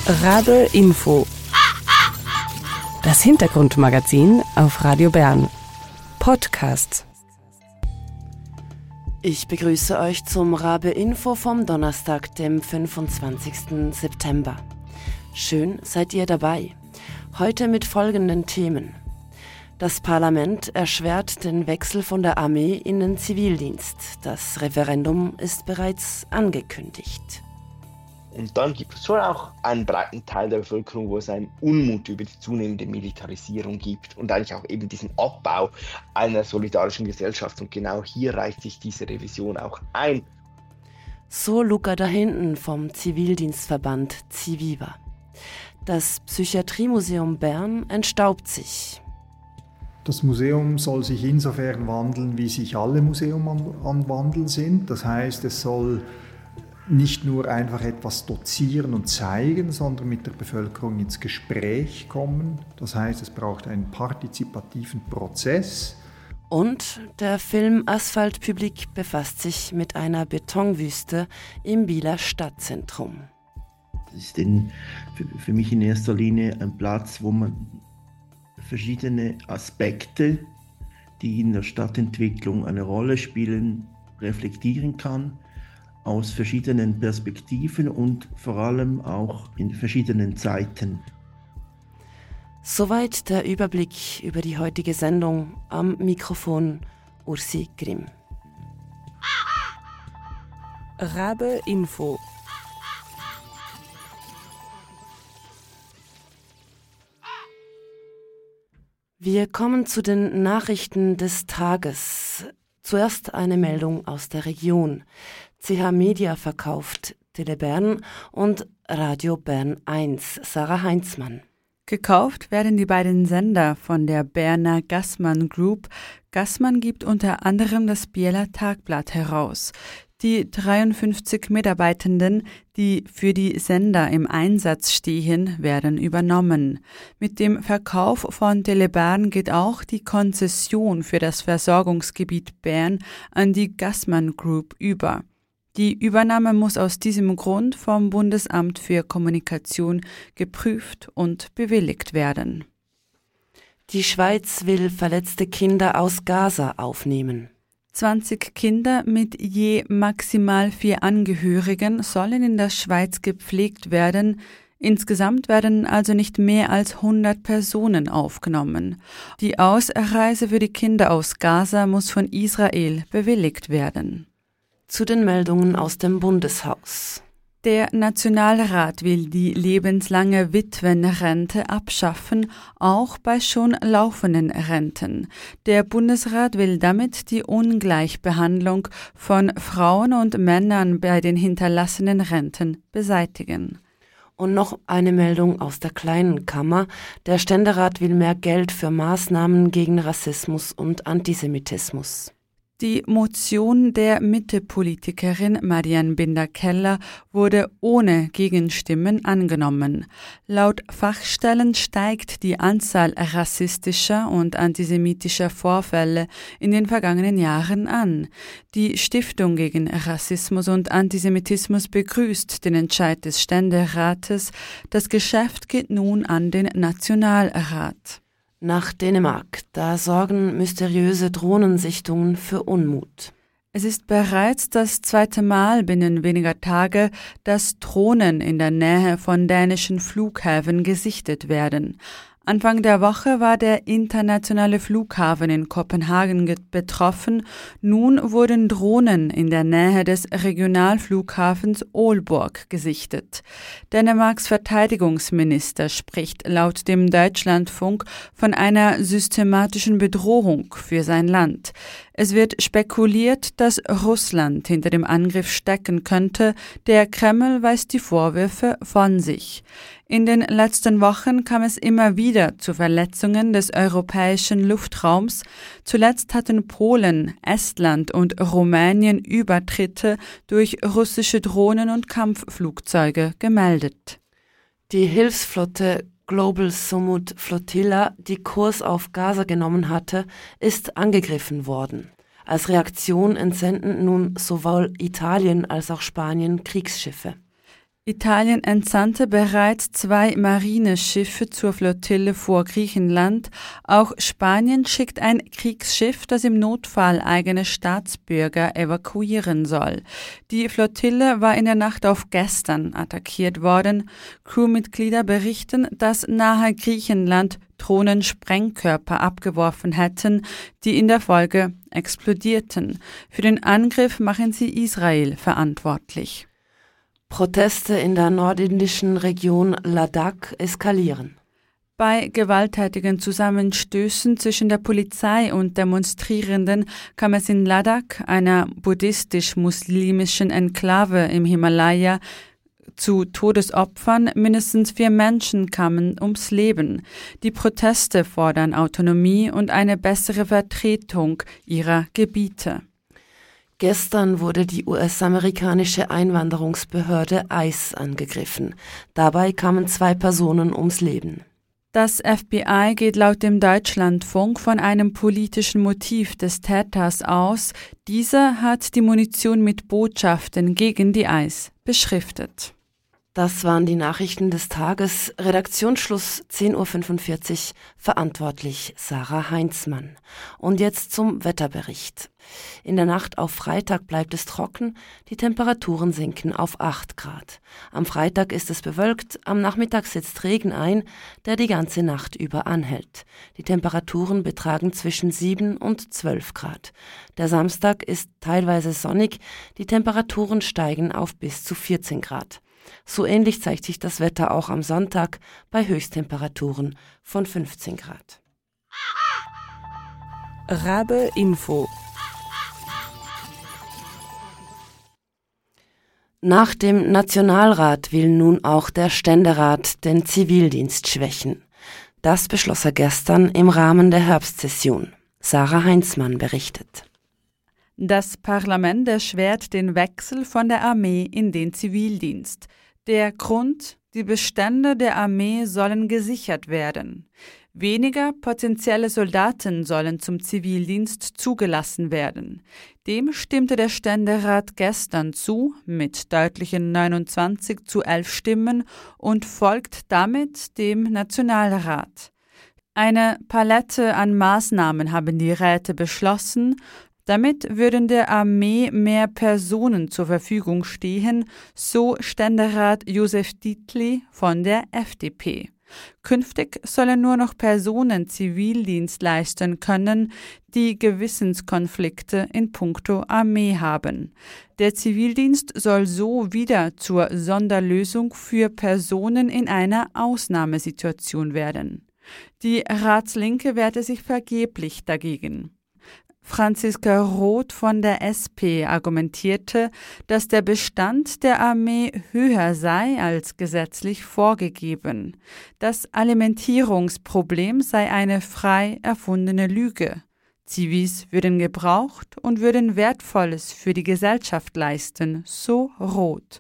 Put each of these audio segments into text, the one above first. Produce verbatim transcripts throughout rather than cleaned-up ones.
Rabe Info. Das Hintergrundmagazin auf Radio Bern. Podcast. Ich begrüße euch zum Rabe Info vom Donnerstag, dem fünfundzwanzigsten September. Schön seid ihr dabei. Heute mit folgenden Themen. Das Parlament erschwert den Wechsel von der Armee in den Zivildienst. Das Referendum ist bereits angekündigt. Und dann gibt es schon auch einen breiten Teil der Bevölkerung, wo es einen Unmut über die zunehmende Militarisierung gibt und eigentlich auch eben diesen Abbau einer solidarischen Gesellschaft. Und genau hier reicht sich diese Revision auch ein. So Luca da hinten vom Zivildienstverband Civiva. Das Psychiatriemuseum Bern entstaubt sich. Das Museum soll sich insofern wandeln, wie sich alle Museen am Wandeln sind. Das heißt, es soll nicht nur einfach etwas dozieren und zeigen, sondern mit der Bevölkerung ins Gespräch kommen. Das heißt, es braucht einen partizipativen Prozess. Und der Film Asphaltpublik befasst sich mit einer Betonwüste im Bieler Stadtzentrum. Das ist in, für, für mich in erster Linie ein Platz, wo man verschiedene Aspekte, die in der Stadtentwicklung eine Rolle spielen, reflektieren kann, aus verschiedenen Perspektiven und vor allem auch in verschiedenen Zeiten. Soweit der Überblick über die heutige Sendung. Am Mikrofon Ursi Grimm. Rabe Info. Wir kommen zu den Nachrichten des Tages. Zuerst eine Meldung aus der Region. C H Media verkauft Tele Bern und Radio Bern eins. Sarah Heinzmann. Gekauft werden die beiden Sender von der Berner Gassmann Group. Gassmann gibt unter anderem das Bieler Tagblatt heraus. Die dreiundfünfzig Mitarbeitenden, die für die Sender im Einsatz stehen, werden übernommen. Mit dem Verkauf von Tele Bern geht auch die Konzession für das Versorgungsgebiet Bern an die Gassmann Group über. Die Übernahme muss aus diesem Grund vom Bundesamt für Kommunikation geprüft und bewilligt werden. Die Schweiz will verletzte Kinder aus Gaza aufnehmen. zwanzig Kinder mit je maximal vier Angehörigen sollen in der Schweiz gepflegt werden. Insgesamt werden also nicht mehr als hundert Personen aufgenommen. Die Ausreise für die Kinder aus Gaza muss von Israel bewilligt werden. Zu den Meldungen aus dem Bundeshaus. Der Nationalrat will die lebenslange Witwenrente abschaffen, auch bei schon laufenden Renten. Der Bundesrat will damit die Ungleichbehandlung von Frauen und Männern bei den hinterlassenen Renten beseitigen. Und noch eine Meldung aus der Kleinen Kammer. Der Ständerat will mehr Geld für Maßnahmen gegen Rassismus und Antisemitismus. Die Motion der Mitte-Politikerin Marianne Binder-Keller wurde ohne Gegenstimmen angenommen. Laut Fachstellen steigt die Anzahl rassistischer und antisemitischer Vorfälle in den vergangenen Jahren an. Die Stiftung gegen Rassismus und Antisemitismus begrüßt den Entscheid des Ständerates. Das Geschäft geht nun an den Nationalrat. Nach Dänemark, da sorgen mysteriöse Drohnensichtungen für Unmut. Es ist bereits das zweite Mal binnen weniger Tage, dass Drohnen in der Nähe von dänischen Flughäfen gesichtet werden. Anfang der Woche war der internationale Flughafen in Kopenhagen ge- betroffen. Nun wurden Drohnen in der Nähe des Regionalflughafens Aalborg gesichtet. Dänemarks Verteidigungsminister spricht laut dem Deutschlandfunk von einer systematischen Bedrohung für sein Land. Es wird spekuliert, dass Russland hinter dem Angriff stecken könnte. Der Kreml weist die Vorwürfe von sich. In den letzten Wochen kam es immer wieder zu Verletzungen des europäischen Luftraums. Zuletzt hatten Polen, Estland und Rumänien Übertritte durch russische Drohnen und Kampfflugzeuge gemeldet. Die Hilfsflotte Global Summit Flotilla, die Kurs auf Gaza genommen hatte, ist angegriffen worden. Als Reaktion entsenden nun sowohl Italien als auch Spanien Kriegsschiffe. Italien entsandte bereits zwei Marineschiffe zur Flottille vor Griechenland. Auch Spanien schickt ein Kriegsschiff, das im Notfall eigene Staatsbürger evakuieren soll. Die Flottille war in der Nacht auf gestern attackiert worden. Crewmitglieder berichten, dass nahe Griechenland Drohnen Sprengkörper abgeworfen hätten, die in der Folge explodierten. Für den Angriff machen sie Israel verantwortlich. Proteste in der nordindischen Region Ladakh eskalieren. Bei gewalttätigen Zusammenstößen zwischen der Polizei und Demonstrierenden kam es in Ladakh, einer buddhistisch-muslimischen Enklave im Himalaya, zu Todesopfern. Mindestens vier Menschen kamen ums Leben. Die Proteste fordern Autonomie und eine bessere Vertretung ihrer Gebiete. Gestern wurde die U S-amerikanische Einwanderungsbehörde ICE angegriffen. Dabei kamen zwei Personen ums Leben. Das F B I geht laut dem Deutschlandfunk von einem politischen Motiv des Täters aus. Dieser hat die Munition mit Botschaften gegen die ICE beschriftet. Das waren die Nachrichten des Tages. Redaktionsschluss zehn Uhr fünfundvierzig, verantwortlich Sarah Heinzmann. Und jetzt zum Wetterbericht. In der Nacht auf Freitag bleibt es trocken, die Temperaturen sinken auf acht Grad. Am Freitag ist es bewölkt, am Nachmittag setzt Regen ein, der die ganze Nacht über anhält. Die Temperaturen betragen zwischen sieben und zwölf Grad. Der Samstag ist teilweise sonnig, die Temperaturen steigen auf bis zu vierzehn Grad. So ähnlich zeigt sich das Wetter auch am Sonntag bei Höchsttemperaturen von fünfzehn Grad. Rabe Info. Nach dem Nationalrat will nun auch der Ständerat den Zivildienst schwächen. Das beschloss er gestern im Rahmen der Herbstsession. Sarah Heinzmann berichtet. Das Parlament erschwert den Wechsel von der Armee in den Zivildienst. Der Grund: die Bestände der Armee sollen gesichert werden. Weniger potenzielle Soldaten sollen zum Zivildienst zugelassen werden. Dem stimmte der Ständerat gestern zu, mit deutlichen neunundzwanzig zu elf Stimmen, und folgt damit dem Nationalrat. Eine Palette an Maßnahmen haben die Räte beschlossen. Damit würden der Armee mehr Personen zur Verfügung stehen, so Ständerat Josef Dietli von der F D P. Künftig sollen nur noch Personen Zivildienst leisten können, die Gewissenskonflikte in puncto Armee haben. Der Zivildienst soll so wieder zur Sonderlösung für Personen in einer Ausnahmesituation werden. Die Ratslinke wehrte sich vergeblich dagegen. Franziska Roth von der S P argumentierte, dass der Bestand der Armee höher sei als gesetzlich vorgegeben. Das Alimentierungsproblem sei eine frei erfundene Lüge. Zivis würden gebraucht und würden Wertvolles für die Gesellschaft leisten, so Roth.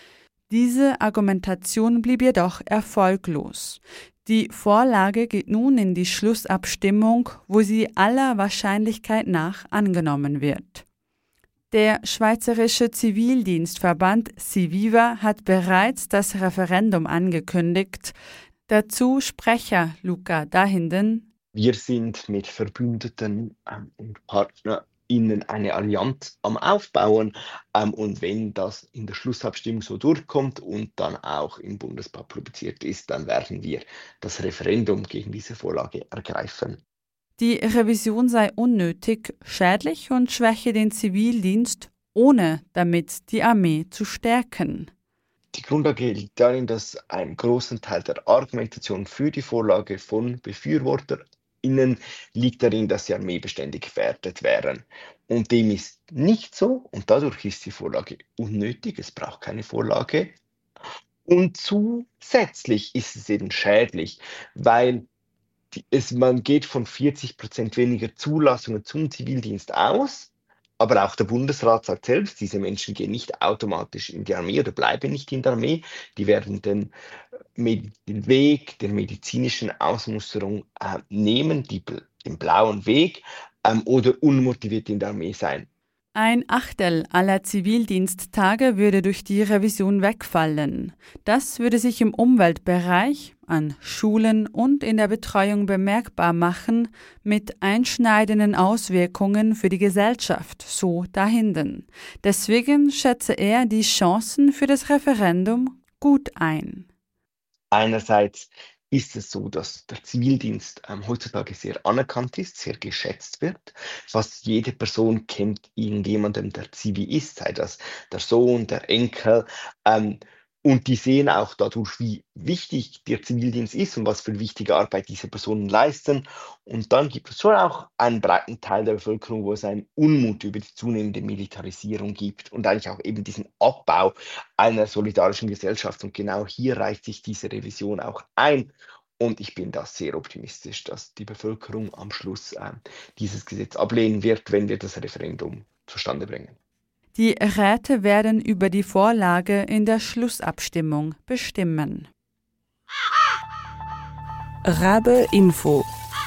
Diese Argumentation blieb jedoch erfolglos. Die Vorlage geht nun in die Schlussabstimmung, wo sie aller Wahrscheinlichkeit nach angenommen wird. Der Schweizerische Zivildienstverband Civiva hat bereits das Referendum angekündigt. Dazu Sprecher Luca Dahinden: Wir sind mit Verbündeten ähm, und PartnerInnen eine Allianz am Aufbauen. Ähm, und wenn das in der Schlussabstimmung so durchkommt und dann auch im Bundesrat publiziert ist, dann werden wir das Referendum gegen diese Vorlage ergreifen. Die Revision sei unnötig, schädlich und schwäche den Zivildienst, ohne damit die Armee zu stärken. Die Grundlage liegt darin, dass ein großen Teil der Argumentation für die Vorlage von BefürworterInnen liegt darin, dass die Armeebestände gefährdet wären. Und dem ist nicht so und dadurch ist die Vorlage unnötig, es braucht keine Vorlage. Und zusätzlich ist es eben schädlich, weil die, es, man geht von vierzig Prozent weniger Zulassungen zum Zivildienst aus, aber auch der Bundesrat sagt selbst, diese Menschen gehen nicht automatisch in die Armee oder bleiben nicht in der Armee, die werden den, den Weg der medizinischen Ausmusterung äh, nehmen, die, den blauen Weg, ähm, oder unmotiviert in der Armee sein. Ein Achtel aller Zivildiensttage würde durch die Revision wegfallen. Das würde sich im Umweltbereich, an Schulen und in der Betreuung bemerkbar machen, mit einschneidenden Auswirkungen für die Gesellschaft, so Dahinden. Deswegen schätze er die Chancen für das Referendum gut ein. Einerseits ist es so, dass der Zivildienst ähm, heutzutage sehr anerkannt ist, sehr geschätzt wird. Fast jede Person kennt irgendjemanden, der Zivi ist, sei das der Sohn, der Enkel. Ähm, und die sehen auch dadurch, wie wichtig der Zivildienst ist und was für wichtige Arbeit diese Personen leisten. Und dann gibt es schon auch einen breiten Teil der Bevölkerung, wo es einen Unmut über die zunehmende Militarisierung gibt und eigentlich auch eben diesen Abbau einer solidarischen Gesellschaft. Und genau hier reicht sich diese Revision auch ein. Und ich bin da sehr optimistisch, dass die Bevölkerung am Schluss äh, dieses Gesetz ablehnen wird, wenn wir das Referendum zustande bringen. Die Räte werden über die Vorlage in der Schlussabstimmung bestimmen. Rabe Info.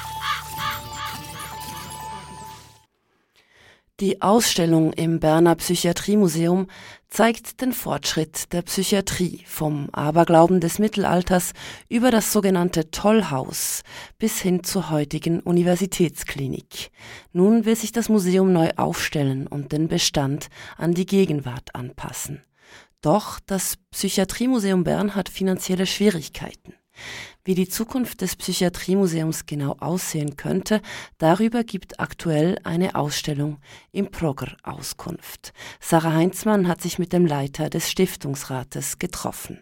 Die Ausstellung im Berner Psychiatriemuseum zeigt den Fortschritt der Psychiatrie vom Aberglauben des Mittelalters über das sogenannte Tollhaus bis hin zur heutigen Universitätsklinik. Nun will sich das Museum neu aufstellen und den Bestand an die Gegenwart anpassen. Doch das Psychiatriemuseum Bern hat finanzielle Schwierigkeiten. Wie die Zukunft des Psychiatriemuseums genau aussehen könnte, darüber gibt aktuell eine Ausstellung im Progr Auskunft. Sarah Heinzmann hat sich mit dem Leiter des Stiftungsrates getroffen.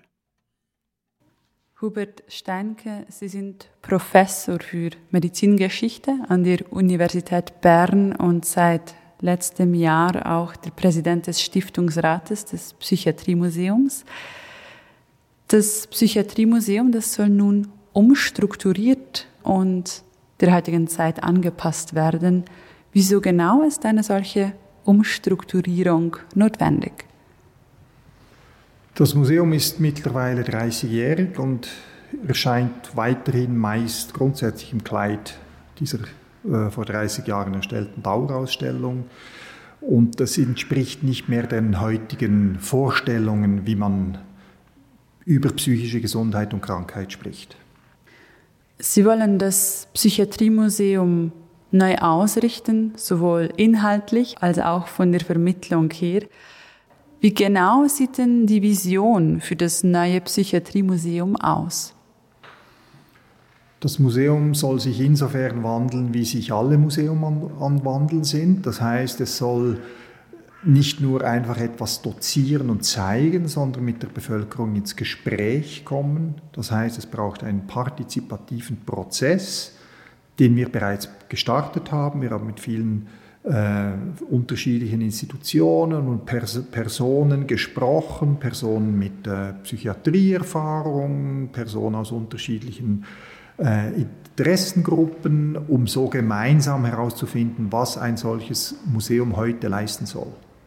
Hubert Steinke, Sie sind Professor für Medizingeschichte an der Universität Bern und seit letztem Jahr auch der Präsident des Stiftungsrates des Psychiatriemuseums. Das Psychiatriemuseum, das soll nun umstrukturiert und der heutigen Zeit angepasst werden. Wieso genau ist eine solche Umstrukturierung notwendig? Das Museum ist mittlerweile dreißigjährig und erscheint weiterhin meist grundsätzlich im Kleid dieser äh, vor dreißig Jahren erstellten Dauerausstellung. Und das entspricht nicht mehr den heutigen Vorstellungen, wie man über psychische Gesundheit und Krankheit spricht. Sie wollen das Psychiatriemuseum neu ausrichten, sowohl inhaltlich als auch von der Vermittlung her. Wie genau sieht denn die Vision für das neue Psychiatriemuseum aus? Das Museum soll sich insofern wandeln, wie sich alle Museen am Wandeln sind. Das heißt, es soll nicht nur einfach etwas dozieren und zeigen, sondern mit der Bevölkerung ins Gespräch kommen. Das heißt, es braucht einen partizipativen Prozess, den wir bereits gestartet haben. Wir haben mit vielen äh, unterschiedlichen Institutionen und Pers- Personen gesprochen, Personen mit äh, Psychiatrieerfahrung, Personen aus unterschiedlichen äh, Interessengruppen, um so gemeinsam herauszufinden, was ein solches Museum heute leisten soll.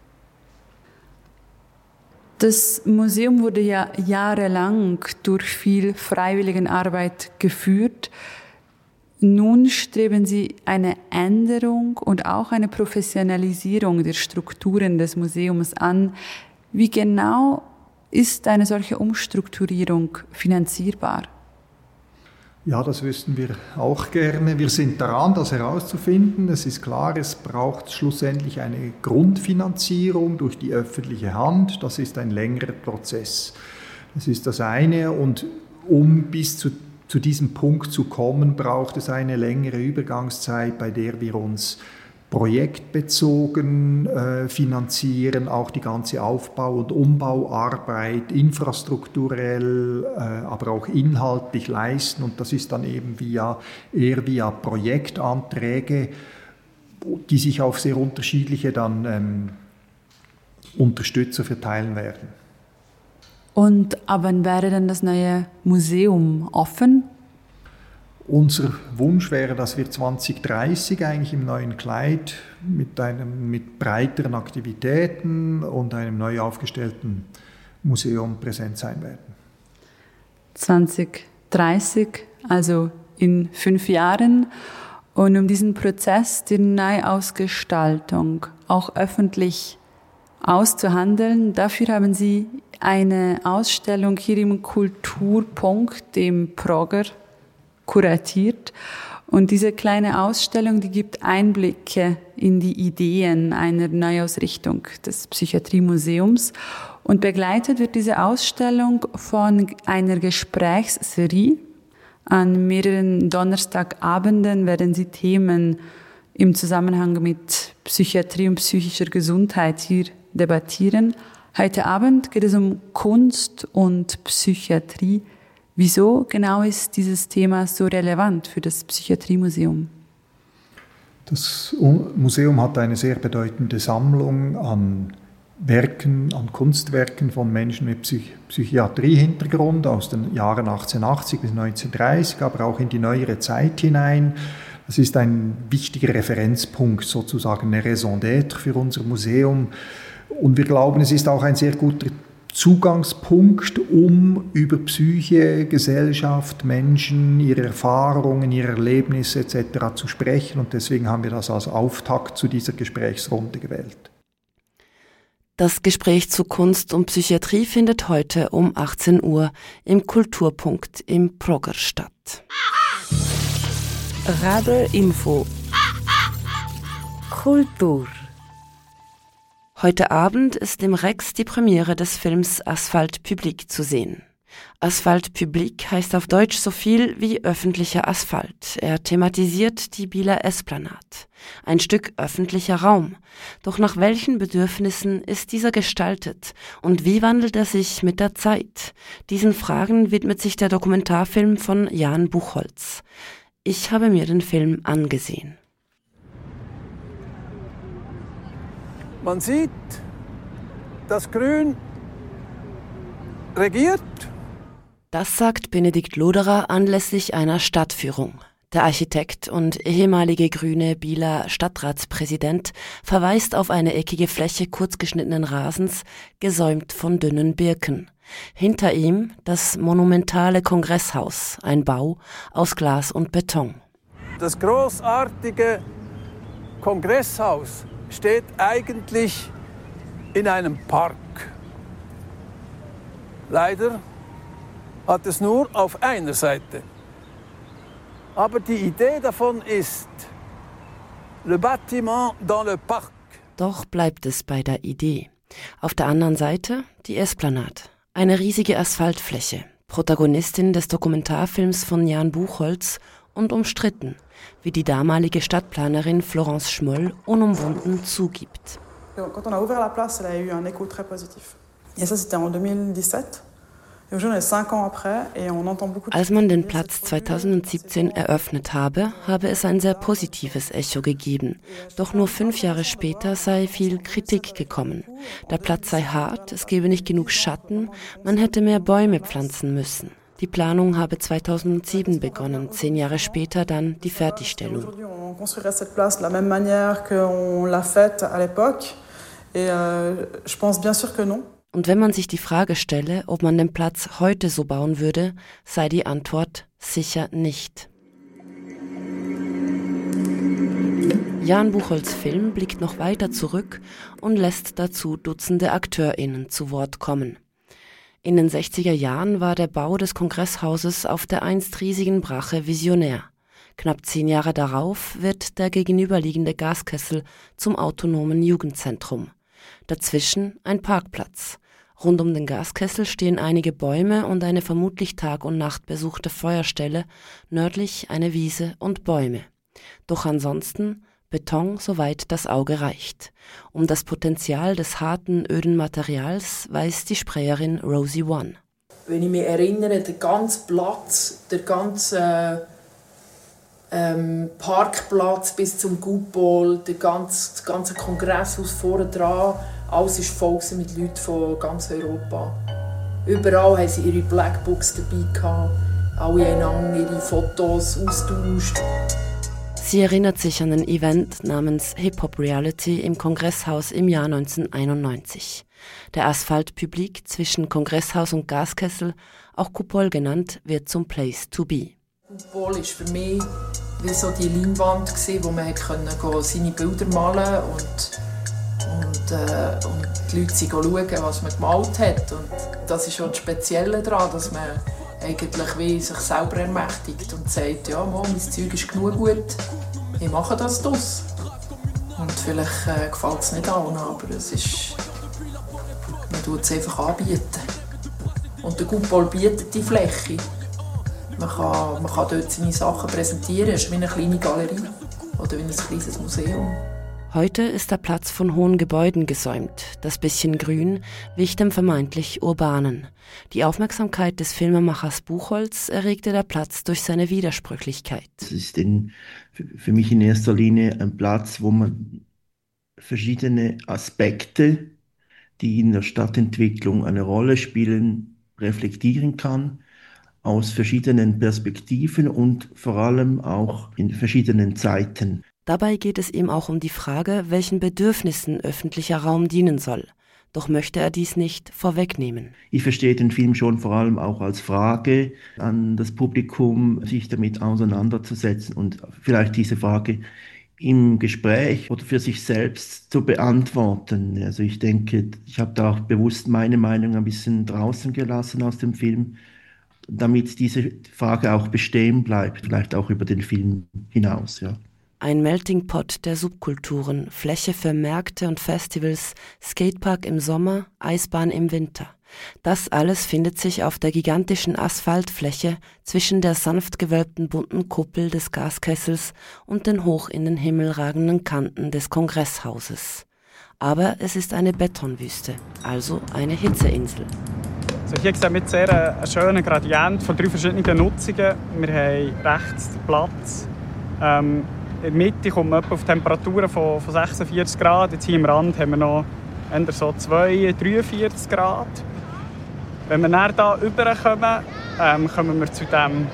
Das Museum wurde ja jahrelang durch viel Freiwilligenarbeit geführt. Nun streben Sie eine Änderung und auch eine Professionalisierung der Strukturen des Museums an. Wie genau ist eine solche Umstrukturierung finanzierbar? Ja, das wüssten wir auch gerne. Wir sind daran, das herauszufinden. Es ist klar, es braucht schlussendlich eine Grundfinanzierung durch die öffentliche Hand. Das ist ein längerer Prozess. Das ist das eine. Und um bis zu, zu diesem Punkt zu kommen, braucht es eine längere Übergangszeit, bei der wir uns projektbezogen äh, finanzieren, auch die ganze Aufbau- und Umbauarbeit infrastrukturell, äh, aber auch inhaltlich leisten. Und das ist dann eben via, eher via Projektanträge, die sich auf sehr unterschiedliche dann ähm, Unterstützer verteilen werden. Und ab wann wäre dann das neue Museum offen? Unser Wunsch wäre, dass wir zwanzig dreißig eigentlich im neuen Kleid mit, einem, mit breiteren Aktivitäten und einem neu aufgestellten Museum präsent sein werden. zwanzig dreißig, also in fünf Jahren. Und um diesen Prozess der Neuausgestaltung auch öffentlich auszuhandeln. Dafür haben Sie eine Ausstellung hier im Kulturpunkt, im Progger, kuratiert. Und diese kleine Ausstellung, die gibt Einblicke in die Ideen einer Neuausrichtung des Psychiatriemuseums. Und begleitet wird diese Ausstellung von einer Gesprächsserie. An mehreren Donnerstagabenden werden Sie Themen im Zusammenhang mit Psychiatrie und psychischer Gesundheit hier debattieren. Heute Abend geht es um Kunst und Psychiatrie. Wieso genau ist dieses Thema so relevant für das Psychiatriemuseum? Das Museum hat eine sehr bedeutende Sammlung an Werken, an Kunstwerken von Menschen mit Psych- Psychiatrie-Hintergrund aus den Jahren achtzehnhundertachtzig bis neunzehnhundertdreißig, aber auch in die neuere Zeit hinein. Das ist ein wichtiger Referenzpunkt, sozusagen eine Raison d'être für unser Museum. Und wir glauben, es ist auch ein sehr guter Zugangspunkt, um über Psyche, Gesellschaft, Menschen, ihre Erfahrungen, ihre Erlebnisse et cetera zu sprechen. Und deswegen haben wir das als Auftakt zu dieser Gesprächsrunde gewählt. Das Gespräch zu Kunst und Psychiatrie findet heute um achtzehn Uhr im Kulturpunkt im Progger statt. Rabe Info. Kultur. Heute Abend ist im Rex die Premiere des Films Asphalt Public zu sehen. Asphalt Public heißt auf Deutsch so viel wie öffentlicher Asphalt. Er thematisiert die Bieler Esplanade, ein Stück öffentlicher Raum. Doch nach welchen Bedürfnissen ist dieser gestaltet und wie wandelt er sich mit der Zeit? Diesen Fragen widmet sich der Dokumentarfilm von Jan Buchholz. Ich habe mir den Film angesehen. Man sieht, dass Grün regiert. Das sagt Benedikt Loderer anlässlich einer Stadtführung. Der Architekt und ehemalige grüne Bieler Stadtratspräsident verweist auf eine eckige Fläche kurzgeschnittenen Rasens, gesäumt von dünnen Birken. Hinter ihm das monumentale Kongresshaus, ein Bau aus Glas und Beton. Das großartige Kongresshaus steht eigentlich in einem Park. Leider hat es nur auf einer Seite. Aber die Idee davon ist, le bâtiment dans le parc. Doch bleibt es bei der Idee. Auf der anderen Seite die Esplanade, eine riesige Asphaltfläche, Protagonistin des Dokumentarfilms von Jan Buchholz und umstritten, wie die damalige Stadtplanerin Florence Schmoll unumwunden zugibt. Quand on a ouvert la place, elle a eu un écho très positif. Et ça, c'était en deux mille dix-sept. Als man den Platz zweitausendsiebzehn eröffnet habe, habe es ein sehr positives Echo gegeben. Doch nur fünf Jahre später sei viel Kritik gekommen. Der Platz sei hart, es gebe nicht genug Schatten, man hätte mehr Bäume pflanzen müssen. Die Planung habe zweitausendsieben begonnen, zehn Jahre später dann die Fertigstellung. Und wenn man sich die Frage stelle, ob man den Platz heute so bauen würde, sei die Antwort sicher nicht. Jan Buchholz' Film blickt noch weiter zurück und lässt dazu Dutzende AkteurInnen zu Wort kommen. In den sechziger Jahren war der Bau des Kongresshauses auf der einst riesigen Brache visionär. Knapp zehn Jahre darauf wird der gegenüberliegende Gaskessel zum autonomen Jugendzentrum. Dazwischen ein Parkplatz. Rund um den Gaskessel stehen einige Bäume und eine vermutlich Tag und Nacht besuchte Feuerstelle, nördlich eine Wiese und Bäume. Doch ansonsten Beton, soweit das Auge reicht. Um das Potenzial des harten, öden Materials weiß die Sprecherin Rosie One. Wenn ich mich erinnere, der ganze Platz, der ganze ähm, Parkplatz bis zum Coupole, der ganze, das ganze Kongresshaus vorne dran, alles war voll mit Leuten von ganz Europa. Überall haben sie ihre Blackbooks dabei gehabt, alle einander ihre Fotos austauscht. Sie erinnert sich an ein Event namens Hip-Hop Reality im Kongresshaus im Jahr neunzehnhunderteinundneunzig. Der Asphalt Public zwischen Kongresshaus und Gaskessel, auch Coupole genannt, wird zum Place to be. Coupole war für mich wie so die Leinwand, wo man seine Bilder malen konnte. Und äh, und die Leute sie schauen, was man gemalt hat. Und das ist auch das Spezielle daran, dass man eigentlich wie sich selber ermächtigt und sagt, ja, mal, mein Zeug ist genug gut, ich mache das draus. Und vielleicht äh, gefällt es nicht allen, aber es ist, man tut es einfach anbieten. Und der Coupole bietet die Fläche. Man kann, man kann dort seine Sachen präsentieren, es ist wie eine kleine Galerie oder wie ein kleines Museum. Heute ist der Platz von hohen Gebäuden gesäumt. Das bisschen Grün wich dem vermeintlich Urbanen. Die Aufmerksamkeit des Filmemachers Buchholz erregte der Platz durch seine Widersprüchlichkeit. Es ist in, für mich in erster Linie ein Platz, wo man verschiedene Aspekte, die in der Stadtentwicklung eine Rolle spielen, reflektieren kann, aus verschiedenen Perspektiven und vor allem auch in verschiedenen Zeiten. Dabei geht es ihm auch um die Frage, welchen Bedürfnissen öffentlicher Raum dienen soll. Doch möchte er dies nicht vorwegnehmen. Ich verstehe den Film schon vor allem auch als Frage an das Publikum, sich damit auseinanderzusetzen und vielleicht diese Frage im Gespräch oder für sich selbst zu beantworten. Also ich denke, ich habe da auch bewusst meine Meinung ein bisschen draußen gelassen aus dem Film, damit diese Frage auch bestehen bleibt, vielleicht auch über den Film hinaus, ja. Ein Melting Pot der Subkulturen, Fläche für Märkte und Festivals, Skatepark im Sommer, Eisbahn im Winter. Das alles findet sich auf der gigantischen Asphaltfläche zwischen der sanft gewölbten bunten Kuppel des Gaskessels und den hoch in den Himmel ragenden Kanten des Kongresshauses. Aber es ist eine Betonwüste, also eine Hitzeinsel. Also hier sehen wir sehr einen schönen Gradient von drei verschiedenen Nutzungen. Wir haben rechts den Platz. Ähm, in der Mitte kommt man auf Temperaturen von, von sechsundvierzig Grad. Jetzt hier am Rand haben wir noch eher so zwei, dreiundvierzig Grad. Wenn wir dann hier rüberkommen, ähm, kommen wir zu diesem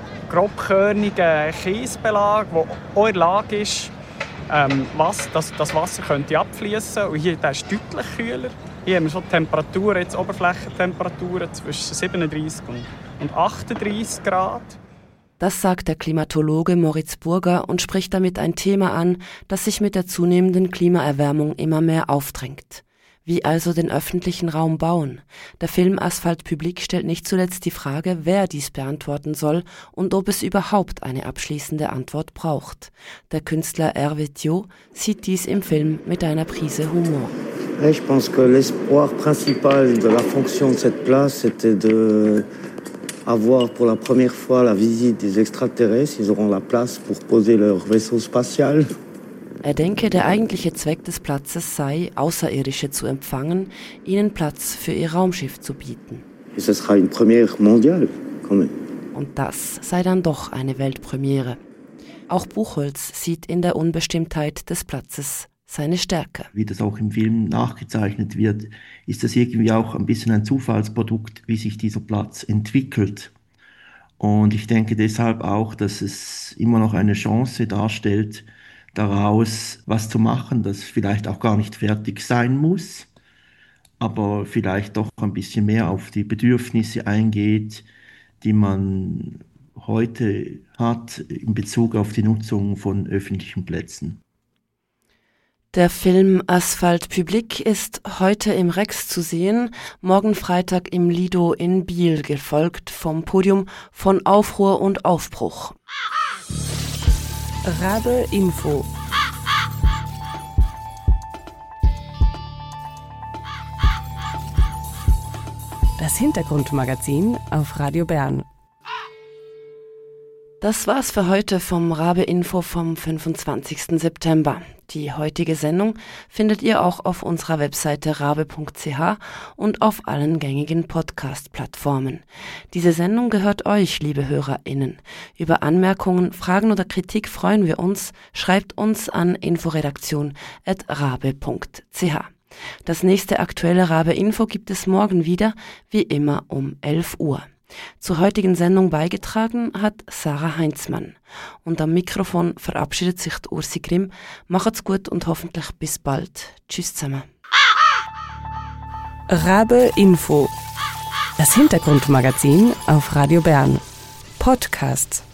grobkörnigen Kiesbelag, der auch in der Lage ist, ähm, was, das, das Wasser könnte abfließen. Und hier der ist deutlich kühler. Hier haben wir so Temperaturen, jetzt Oberflächentemperaturen zwischen siebenunddreißig und achtunddreißig Grad. Das sagt der Klimatologe Moritz Burger und spricht damit ein Thema an, das sich mit der zunehmenden Klimaerwärmung immer mehr aufdrängt. Wie also den öffentlichen Raum bauen? Der Film Asphalt Public stellt nicht zuletzt die Frage, wer dies beantworten soll und ob es überhaupt eine abschließende Antwort braucht. Der Künstler Hervé Thiot sieht dies im Film mit einer Prise Humor. Je pense que l'espoir principal de la fonction de cette place, c'était de avoir pour la première fois la visite des extraterrestres. Ils auront la place pour poser leur vaisseau spatial. Er denke, der eigentliche Zweck des Platzes sei, Außerirdische zu empfangen, ihnen Platz für ihr Raumschiff zu bieten. Et ce sera une première mondiale, quand même. Und das sei dann doch eine Weltpremiere. Auch Buchholz sieht in der Unbestimmtheit des Platzes seine Stärke. Wie das auch im Film nachgezeichnet wird, ist das irgendwie auch ein bisschen ein Zufallsprodukt, wie sich dieser Platz entwickelt. Und ich denke deshalb auch, dass es immer noch eine Chance darstellt, daraus was zu machen, das vielleicht auch gar nicht fertig sein muss, aber vielleicht doch ein bisschen mehr auf die Bedürfnisse eingeht, die man heute hat in Bezug auf die Nutzung von öffentlichen Plätzen. Der Film Asphalt Public ist heute im Rex zu sehen, morgen Freitag im Lido in Biel, gefolgt vom Podium von Aufruhr und Aufbruch. Rabe Info. Das Hintergrundmagazin auf Radio Bern. Das war's für heute vom Rabe Info vom fünfundzwanzigsten September. Die heutige Sendung findet ihr auch auf unserer Webseite rabe punkt c h und auf allen gängigen Podcast-Plattformen. Diese Sendung gehört euch, liebe HörerInnen. Über Anmerkungen, Fragen oder Kritik freuen wir uns. Schreibt uns an inforedaktion at rabe punkt c h. Das nächste aktuelle Rabe Info gibt es morgen wieder, wie immer um elf Uhr. Zur heutigen Sendung beigetragen hat Sarah Heinzmann. Und am Mikrofon verabschiedet sich die Ursi Grimm. Macht's gut und hoffentlich bis bald. Tschüss zusammen. Rabe Info. Das Hintergrundmagazin auf Radio Bern. Podcasts.